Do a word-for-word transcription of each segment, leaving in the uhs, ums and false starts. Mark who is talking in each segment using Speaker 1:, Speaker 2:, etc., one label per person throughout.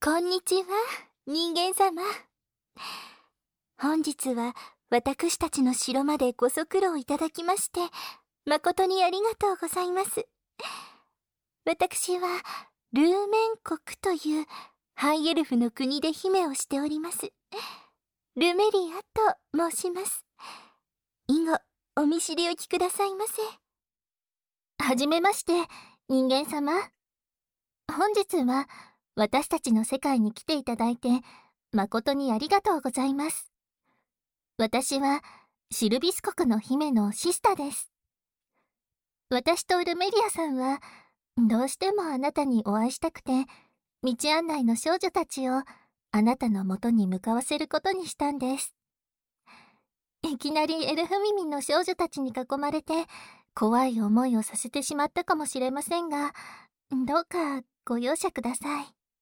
Speaker 1: こんにちは、人間様。本日は私たちの城までご足労いただきまして、誠にありがとうございます。私は、ルーメン国というハイエルフの国で姫をしております。ルメリアと申します。以後、お見知りおきくださいませ。
Speaker 2: はじめまして、人間様。本日は、私たちの世界に来ていただいて、誠にありがとうございます。私は、シルビス国の姫のシスタです。私とルメリアさんは、どうしてもあなたにお会いしたくて、道案内の少女たちをあなたのもとに向かわせることにしたんです。いきなりエルフ耳の少女たちに囲まれて、怖い思いをさせてしまったかもしれませんが、どうかご容赦ください。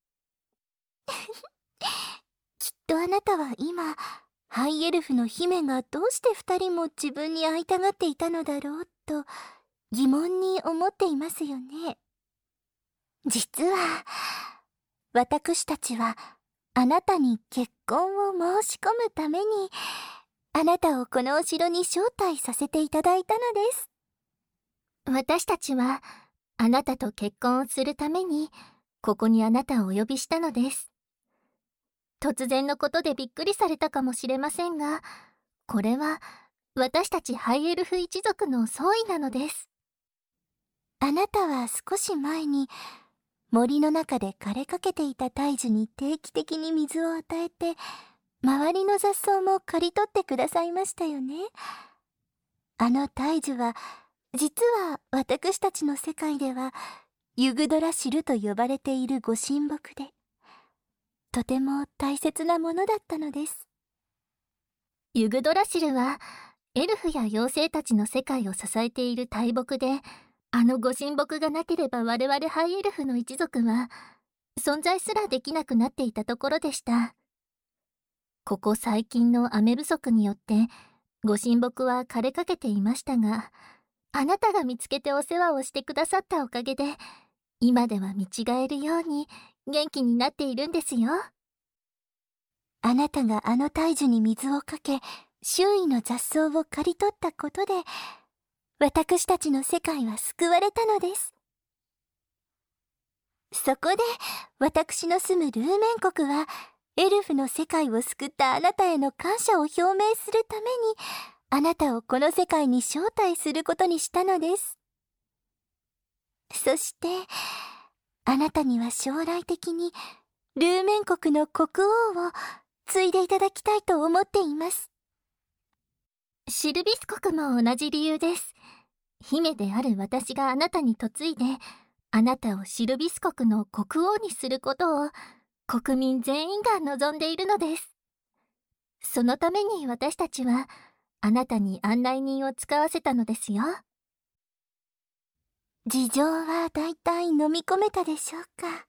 Speaker 1: きっとあなたは今、ハイエルフの姫がどうして二人も自分に会いたがっていたのだろうと疑問に思っていますよね。実は、私たちはあなたに結婚を申し込むために、あなたをこのお城に招待させていただいたのです。
Speaker 2: 私たちは、あなたと結婚をするために、ここにあなたをお呼びしたのです。突然のことでびっくりされたかもしれませんが、これは私たちハイエルフ一族の総意なのです。
Speaker 1: あなたは少し前に森の中で枯れかけていた大樹に定期的に水を与えて、周りの雑草も刈り取ってくださいましたよね。あの大樹は、実は私たちの世界ではユグドラシルと呼ばれているご神木で、とても大切なものだったのです。
Speaker 2: ユグドラシルはエルフや妖精たちの世界を支えている大木で、あのご神木がなければ我々ハイエルフの一族は存在すらできなくなっていたところでした。ここ最近の雨不足によってご神木は枯れかけていましたが、あなたが見つけてお世話をしてくださったおかげで、今では見違えるように元気になっているんですよ。
Speaker 1: あなたがあの大樹に水をかけ、周囲の雑草を刈り取ったことで、私たちの世界は救われたのです。そこで、私の住むルーメン国は、エルフの世界を救ったあなたへの感謝を表明するために、あなたをこの世界に招待することにしたのです。そして、あなたには将来的に、ルーメン国の国王を継いでいただきたいと思っています。
Speaker 2: シルビス国も同じ理由です。姫である私があなたに嫁いで、あなたをシルビス国の国王にすることを国民全員が望んでいるのです。そのために私たちはあなたに案内人を使わせたのですよ。
Speaker 1: 事情はだいたい飲み込めたでしょうか。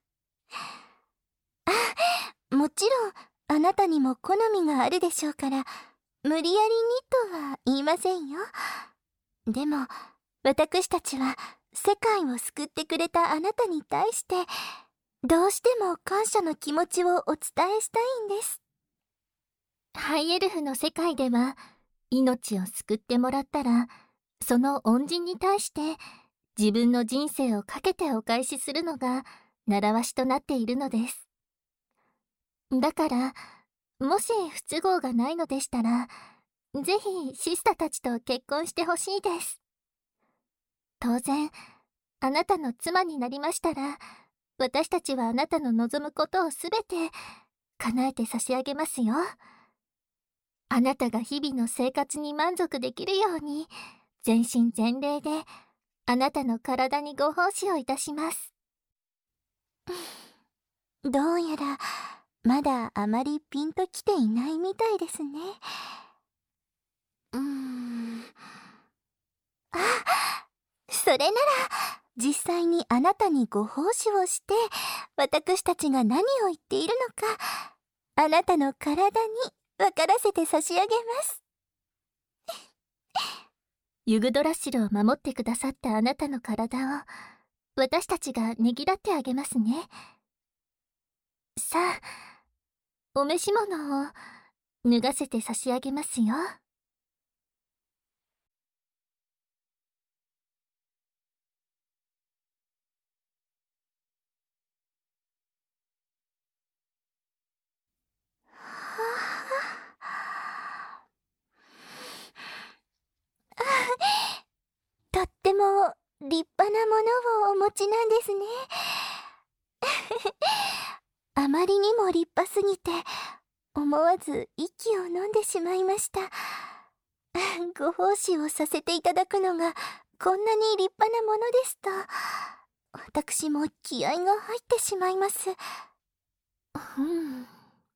Speaker 1: あ、もちろんあなたにも好みがあるでしょうから、無理やりにとは言いませんよ。でも、私たちは世界を救ってくれたあなたに対して、どうしても感謝の気持ちをお伝えしたいんです。
Speaker 2: ハイエルフの世界では、命を救ってもらったら、その恩人に対して自分の人生をかけてお返しするのが習わしとなっているのです。だから、もし不都合がないのでしたら、ぜひシスタたちと結婚してほしいです。当然、あなたの妻になりましたら、私たちはあなたの望むことをすべて叶えて差し上げますよ。あなたが日々の生活に満足できるように、全身全霊であなたの体にご奉仕をいたします。
Speaker 1: どうやら、まだあまりピンときていないみたいですね。うーん。あ、それなら、実際にあなたにご奉仕をして、私たちが何を言っているのか、あなたの体に分からせて差し上げます。
Speaker 2: ユグドラシルを守ってくださったあなたの体を、私たちがねぎらってあげますね。 さあ、お召し物を脱がせて差し上げますよ。
Speaker 1: とっても立派なものをお持ちなんですね。あまりにも立派すぎて、思わず息を飲んでしまいました。ご奉仕をさせていただくのがこんなに立派なものですと、私も気合が入ってしまいます。
Speaker 2: うん。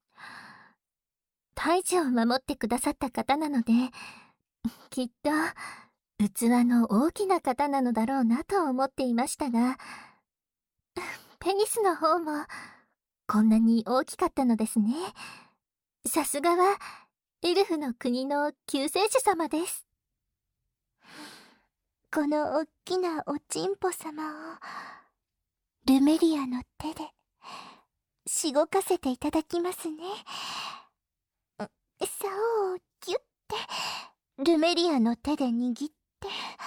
Speaker 2: 大事を守ってくださった方なので、きっと器の大きな方なのだろうなと思っていましたが、ペニスの方もこんなに大きかったのですね。さすがはエルフの国の救世主様です。
Speaker 1: このおっきなおちんぽ様をルメリアの手でしごかせていただきますね。竿をギュッてルメリアの手で握って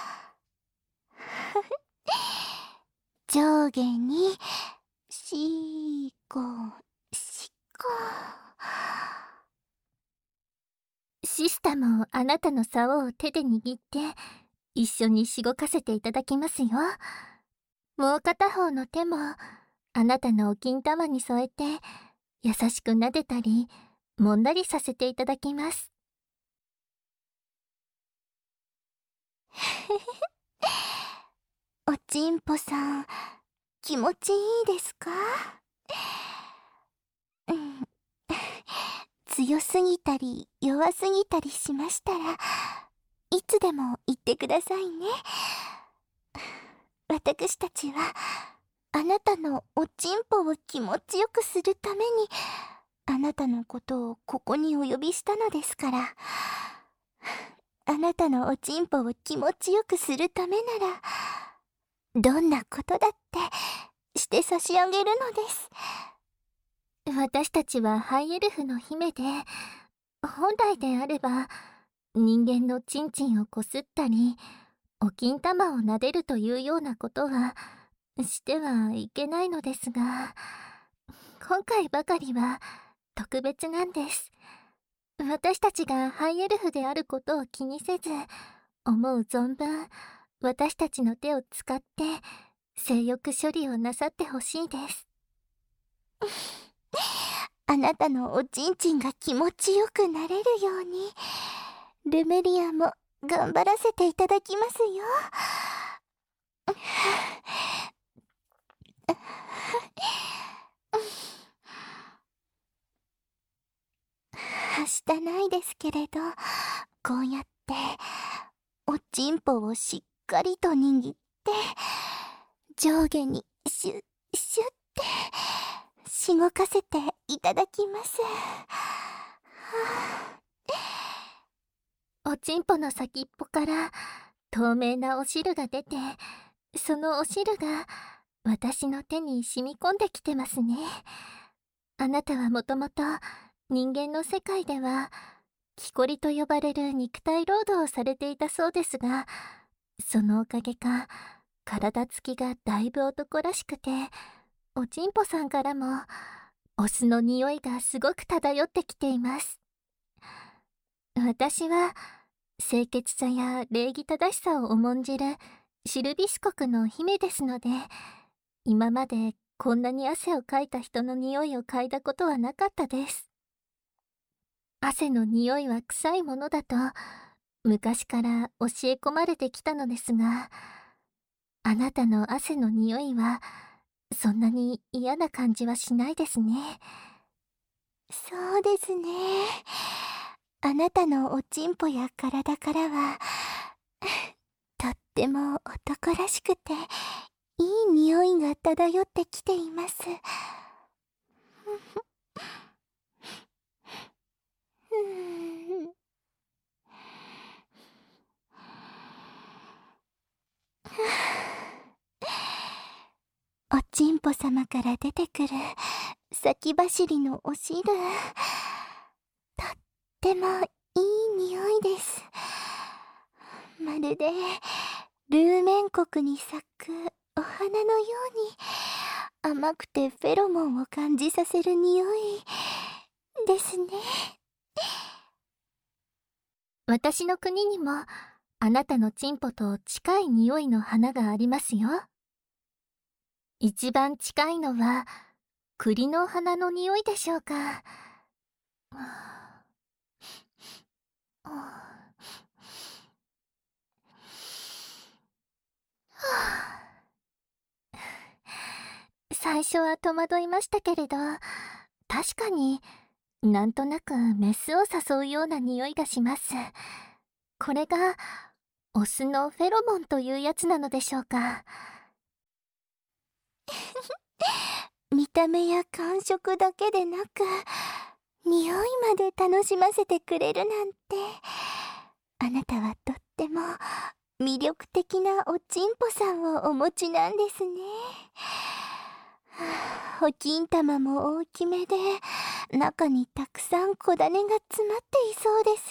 Speaker 1: 上下にしこしこ。
Speaker 2: シスタもあなたの竿を手で握って一緒にしごかせていただきますよ。もう片方の手もあなたのお金玉に添えて優しく撫でたり揉んだりさせていただきます。
Speaker 1: おちんぽさん、気持ちいいですか？うん、強すぎたり弱すぎたりしましたらいつでも言ってくださいね。私たちはあなたのおちんぽを気持ちよくするためにあなたのことをここにお呼びしたのですから。あなたのおちんぽを気持ちよくするためならどんなことだってして差し上げるのです。
Speaker 2: 私たちはハイエルフの姫で、本来であれば人間のチンチンをこすったりお金玉を撫でるというようなことはしてはいけないのですが、今回ばかりは特別なんです。私たちがハイエルフであることを気にせず、思う存分私たちの手を使って性欲処理をなさってほしいです。
Speaker 1: あなたのおちんちんが気持ちよくなれるようにルメリアも頑張らせていただきますよ。はしたないですけれど、こうやっておちんぽをしっかりと握って上下にシュッシュッってしごかせていただきます。
Speaker 2: おちんぽの先っぽから透明なお汁が出て、そのお汁が私の手に染み込んできてますね。あなたはもともと人間の世界では木こりと呼ばれる肉体労働をされていたそうですが、そのおかげか体つきがだいぶ男らしくて、おちんぽさんからもオスの匂いがすごく漂ってきています。私は清潔さや礼儀正しさを重んじるシルビス国の姫ですので、今までこんなに汗をかいた人の匂いを嗅いだことはなかったです。汗の匂いは臭いものだと昔から教え込まれてきたのですが、あなたの汗の匂いはそんなに嫌な感じはしないですね。
Speaker 1: そうですね。あなたのおちんぽや体からはとっても男らしくていい匂いが漂ってきています。おちんぽ様から出てくる先走りのお汁、とってもいい匂いです。まるでルーメン国に咲くお花のように甘くてフェロモンを感じさせる匂いですね。
Speaker 2: 私の国にもあなたのチンポと近い匂いの花がありますよ。一番近いのは栗の花の匂いでしょうか。最初は戸惑いましたけれど、確かになんとなくメスを誘うような匂いがします。これがオスのフェロモンというやつなのでしょうか。
Speaker 1: 見た目や感触だけでなく、匂いまで楽しませてくれるなんて、あなたはとっても魅力的なおちんぽさんをお持ちなんですね。お金玉も大きめで、中にたくさん小種が詰まっていそうです。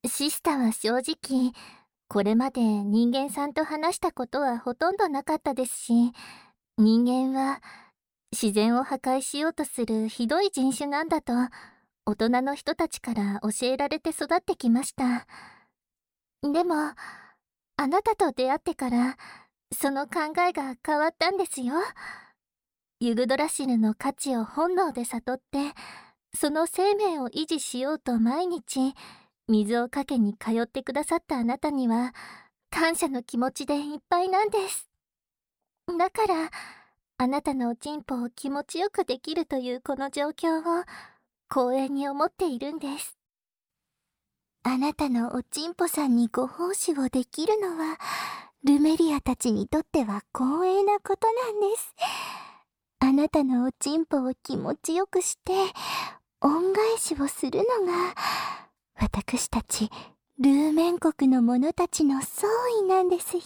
Speaker 2: シスターは正直、これまで人間さんと話したことはほとんどなかったですし、人間は自然を破壊しようとするひどい人種なんだと、大人の人たちから教えられて育ってきました。でも、あなたと出会ってから、その考えが変わったんですよ。ユグドラシルの価値を本能で悟って、その生命を維持しようと毎日、水をかけに通ってくださったあなたには、感謝の気持ちでいっぱいなんです。だから、あなたのおちんぽを気持ちよくできるというこの状況を、光栄に思っているんです。
Speaker 1: あなたのおちんぽさんにご奉仕をできるのは、ルメリアたちにとっては光栄なことなんです。あなたのおちんぽを気持ちよくして、恩返しをするのが、私たちルーメン国の者たちの総意なんですよ。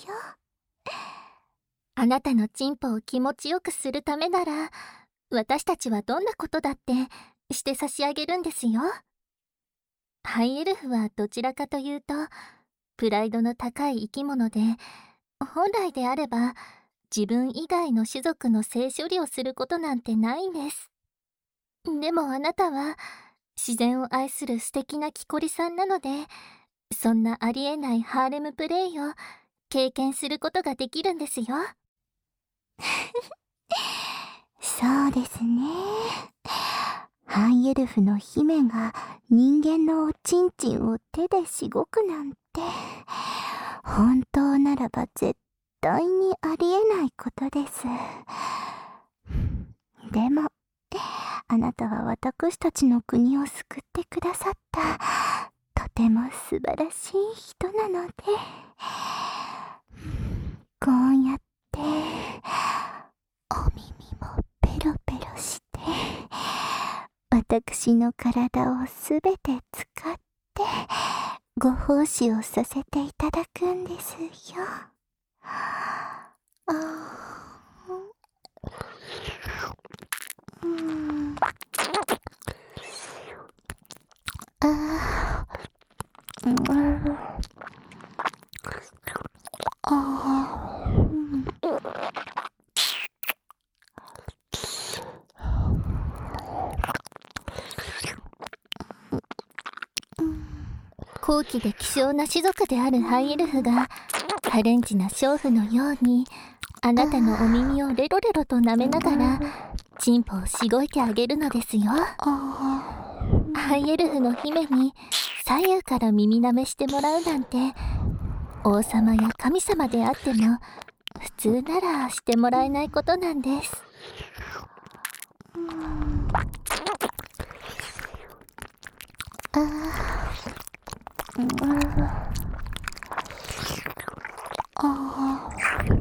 Speaker 2: あなたのチンポを気持ちよくするためなら、私たちはどんなことだってして差し上げるんですよ。ハイエルフはどちらかというと、プライドの高い生き物で、本来であれば自分以外の種族の性処理をすることなんてないんです。でもあなたは自然を愛する素敵な木こりさんなので、そんなありえないハーレムプレイを経験することができるんですよ。
Speaker 1: そうですね。ハイエルフの姫が人間のおちんちんを手でしごくなんて、本当ならば絶対にありえないことです。でも、あなたは私たちの国を救ってくださったとても素晴らしい人なので、こうやってお耳もペロペロして私の体をすべて使ってご奉仕をさせていただくんですよ。あー、うん、あー、うん、あー、うん、
Speaker 2: 高貴で希少な種族であるハイエルフがハレンチな娼婦のようにあなたのお耳をレロレロと舐めながらチンポをしごいてあげるのですよ。ハイエルフの姫に左右から耳舐めしてもらうなんて、王様や神様であっても普通ならしてもらえないことなんです。
Speaker 1: あー、うん、あー、うん、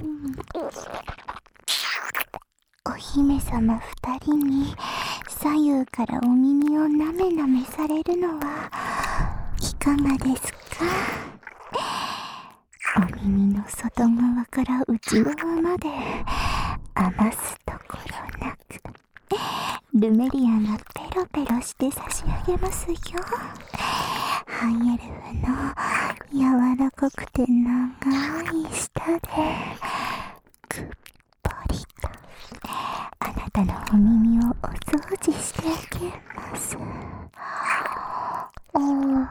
Speaker 1: お姫様二人に左右からお耳をなめなめされるのはいかがですか？ お耳の外側から内側まで余すところなくルメリアがペロペロして差し上げますよ。ハイエルフの柔らかくて長い舌でくっぽりとあなたのお耳をお掃除してあげます。おー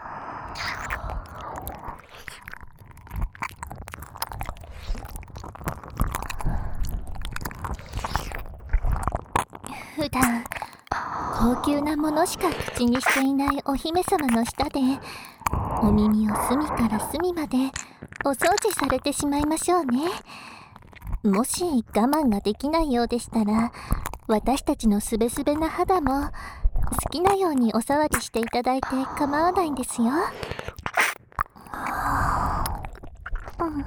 Speaker 2: 普段高級なものしか口にしていないお姫様の舌でお耳を隅から隅までお掃除されてしまいましょうね。もし我慢ができないようでしたら、私たちのすべすべな肌も好きなようにお触りしていただいて構わないんですよ。うん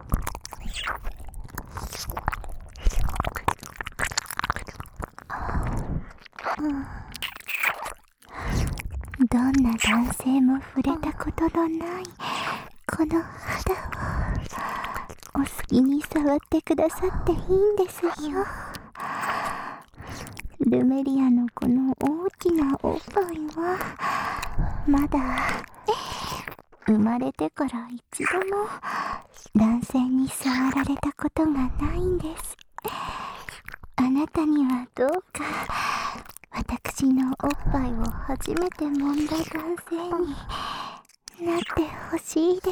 Speaker 1: どんな男性も触れたことのないこの肌をお好きに触ってくださっていいんですよ。ルメリアのこの大きなおっぱいはまだ生まれてから一度も男性に触られたことがないんです。あなたにはどうか私のおっぱいを初めて揉んだ男性になってほしいです。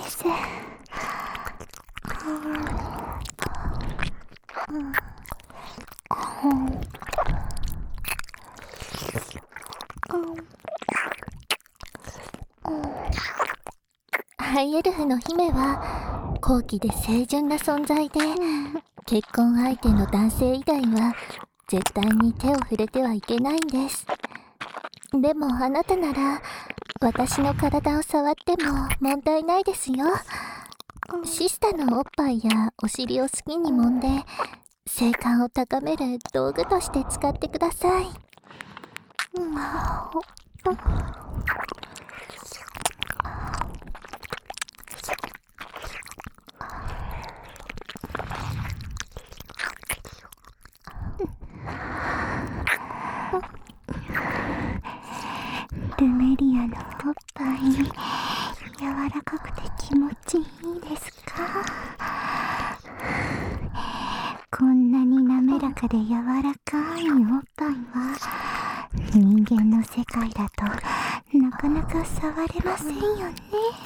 Speaker 2: ハイエルフの姫は高貴で清純な存在で、結婚相手の男性以外は絶対に手を触れてはいけないんです。でもあなたなら私の体を触っても問題ないですよ。シスタのおっぱいやお尻を好きに揉んで性感を高める道具として使ってください。
Speaker 1: ルメリアのおっぱい柔らかくて気持ちいいですか？こんなに滑らかで柔らかいおっぱいは人間の世界だとなかなか触れませんよね。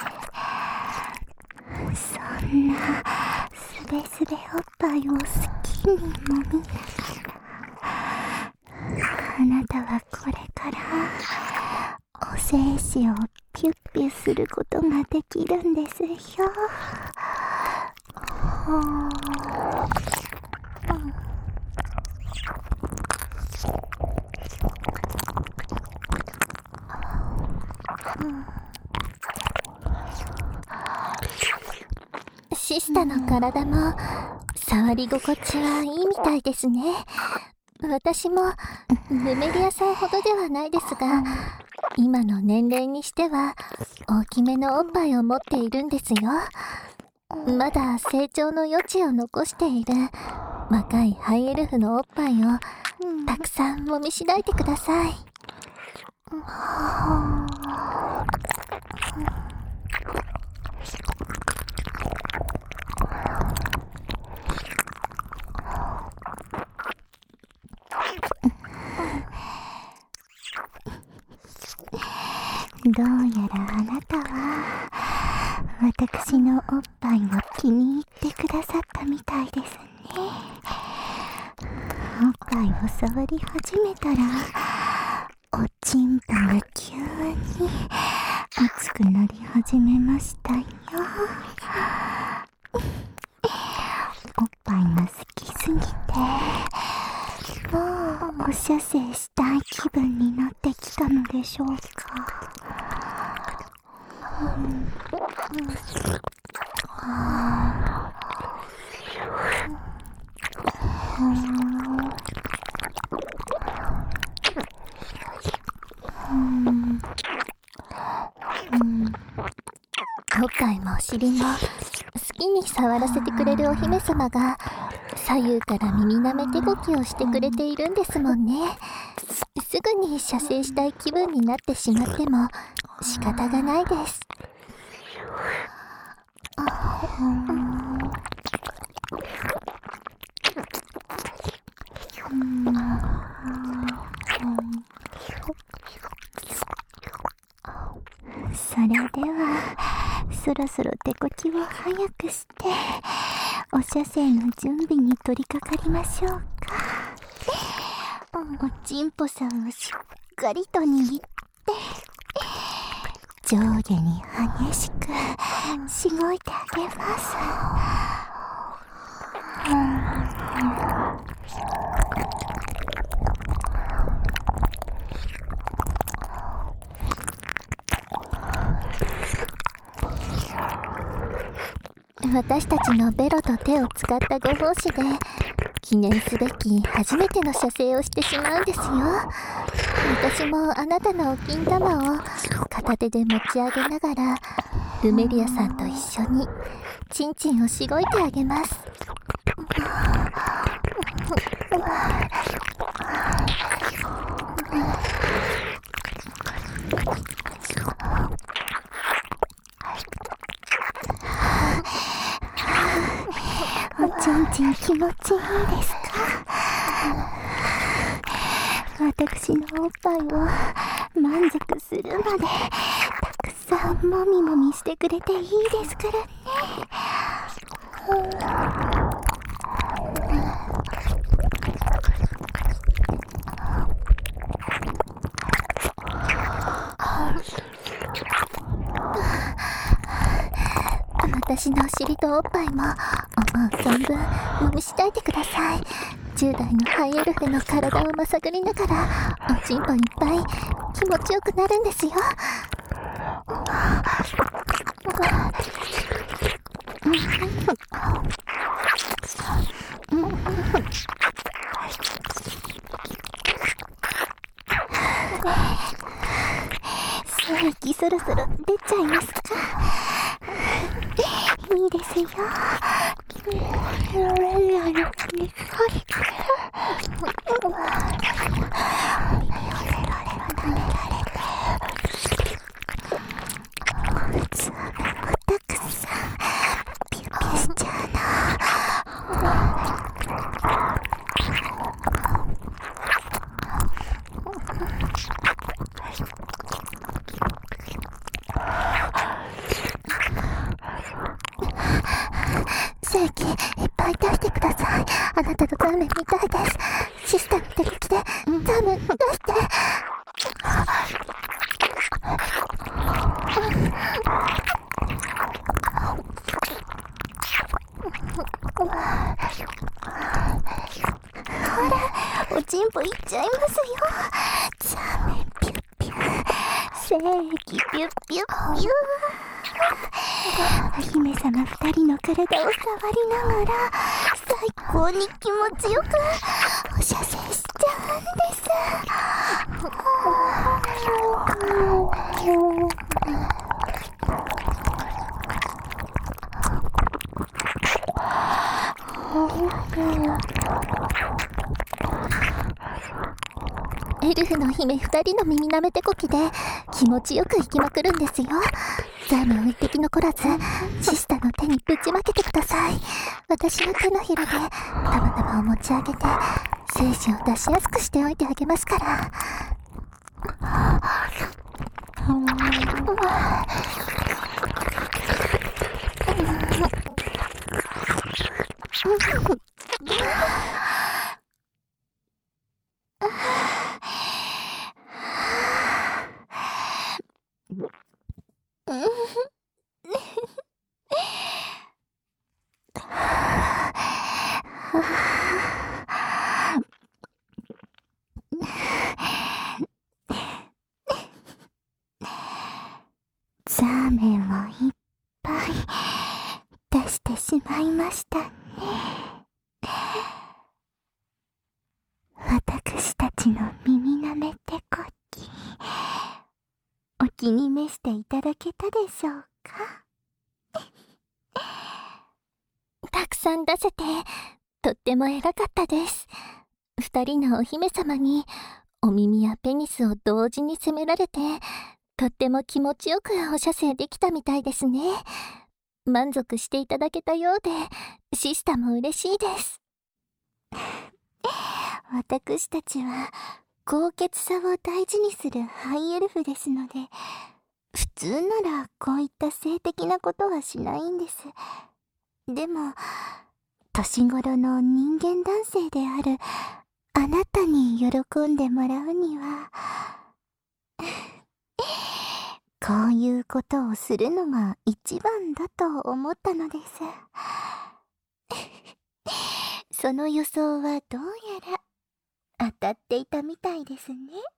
Speaker 1: そんなすべすべおっぱいを好きに揉みながらあなたはこれからお精子をピュッピュすることができるんですよ。
Speaker 2: シスタの体も触り心地はいいみたいですね。私もルメリアさんほどではないですが、今の年齢にしては大きめのおっぱいを持っているんですよ。まだ成長の余地を残している若いハイエルフのおっぱいをたくさん揉みしだいてください。
Speaker 1: どうやらあなたは私のおっぱいを気に入ってくださったみたいですね。おっぱいを触り始めたらおちんぽが急に熱くなり始めましたよ。おっぱいが好きすぎてもうお射精したい気分になってきたのでしょうか。
Speaker 2: おっぱいもお尻も好きに触らせてくれるお姫様が左右から耳なめてこきをしてくれているんですもんね。すぐに射精したい気分になってしまっても仕方がないです。
Speaker 1: それではそろそろ手こきを早くしてお射精の準備に取り掛かりましょうか。おちんぽさんをしっかりと握って上下に激しくしごいてあげます。
Speaker 2: 私たちのベロと手を使ったご奉仕で記念すべき初めての射精をしてしまうんですよ。私もあなたのお金玉を片手で持ち上げながらルメリアさんと一緒にチンチンをしごいてあげます。
Speaker 1: おちんちん気持ちいいですか？私のおっぱいを満足するまでたくさんもみもみしてくれていいですからね。
Speaker 2: 私のお尻とおっぱいも思う存分揉みしだいてください。じゅう代のハイエルフの体をまさぐりながらおちんぽいっぱい気持ちよくなるんですよ。
Speaker 1: 精液そろそろ出ちゃいますか？いいですよ。
Speaker 2: 精液いっぱい出してください。あなたのザーメンみたいです。シスターの手利きでザーメン出して。
Speaker 1: ほら、おちんぽいっちゃいますよ。ザーメンピュッピュッ、精液ピュッピュッピュッ。お姫様二人の体を触りながら最高に気持ちよくお射精しちゃうんです。
Speaker 2: エルフの姫二人の耳なめてこきで気持ちよく行きまくるんですよ。ザーメンを一滴残らずシスタの手にぶちまけてください。私の手のひらでたまたまを持ち上げて精子を出しやすくしておいてあげますから。
Speaker 1: ザーメンをいっぱい出してしまいましたね。私たちの耳なめてこき、お気に召していただけたでしょうか？
Speaker 2: さん出せて、とっても偉かったです。二人のお姫様に、お耳やペニスを同時に責められて、とっても気持ちよくお射精できたみたいですね。満足していただけたようで、シスタも嬉しいです。
Speaker 1: 私たちは、高潔さを大事にするハイエルフですので、普通ならこういった性的なことはしないんです。でも、年頃の人間男性であるあなたに喜んでもらうには、こういうことをするのが一番だと思ったのです。その予想はどうやら当たっていたみたいですね。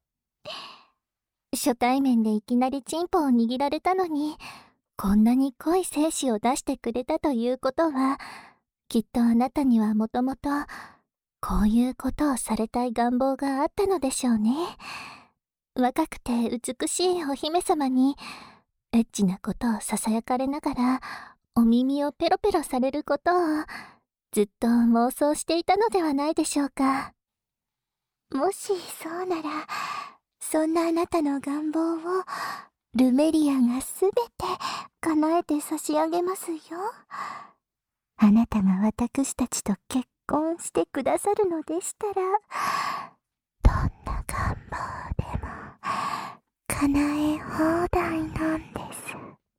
Speaker 2: 初対面でいきなりチンポを握られたのに、こんなに濃い精子を出してくれたということは、きっとあなたにはもともと、こういうことをされたい願望があったのでしょうね。若くて美しいお姫様に、エッチなことを囁かれながら、お耳をペロペロされることを、ずっと妄想していたのではないでしょうか。
Speaker 1: もしそうなら、そんなあなたの願望を、ルメリアがすべて叶えて差し上げますよ。あなたが私たちと結婚してくださるのでしたら、どんな願望でも叶え放題なんです。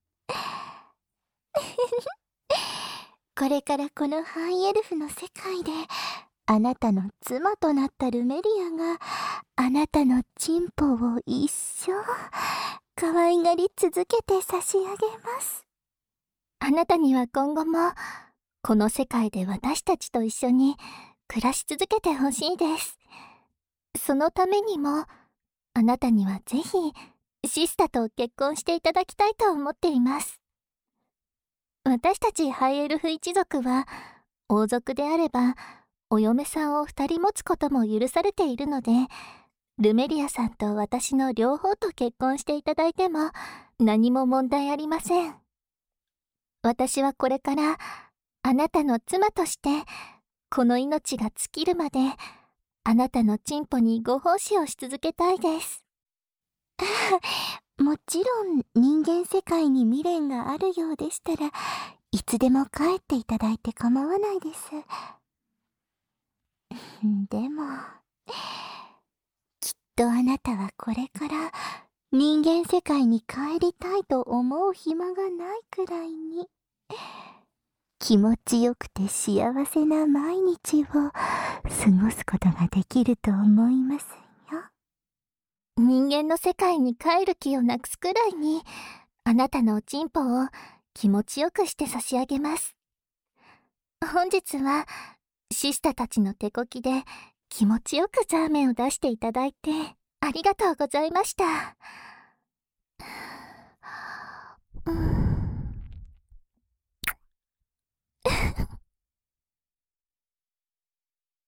Speaker 1: これからこのハイエルフの世界で、あなたの妻となったルメリアが、あなたのチンポを一生、可愛がり続けて差し上げます。
Speaker 2: あなたには今後も、この世界で私たちと一緒に暮らし続けてほしいです。そのためにも、あなたにはぜひ、シスタと結婚していただきたいと思っています。私たちハイエルフ一族は、王族であれば、お嫁さんを二人持つことも許されているので、ルメリアさんと私の両方と結婚していただいても何も問題ありません。私はこれからあなたの妻としてこの命が尽きるまであなたのチンポにご奉仕をし続けたいです。
Speaker 1: もちろん人間世界に未練があるようでしたらいつでも帰っていただいて構わないです。でも、きっとあなたはこれから人間世界に帰りたいと思う暇がないくらいに、気持ちよくて幸せな毎日を過ごすことができると思いますよ。
Speaker 2: 人間の世界に帰る気をなくすくらいに、あなたのおちんぽを気持ちよくして差し上げます。本日は、シスタたちの手こきで気持ちよくザーメンを出していただいてありがとうございました。うん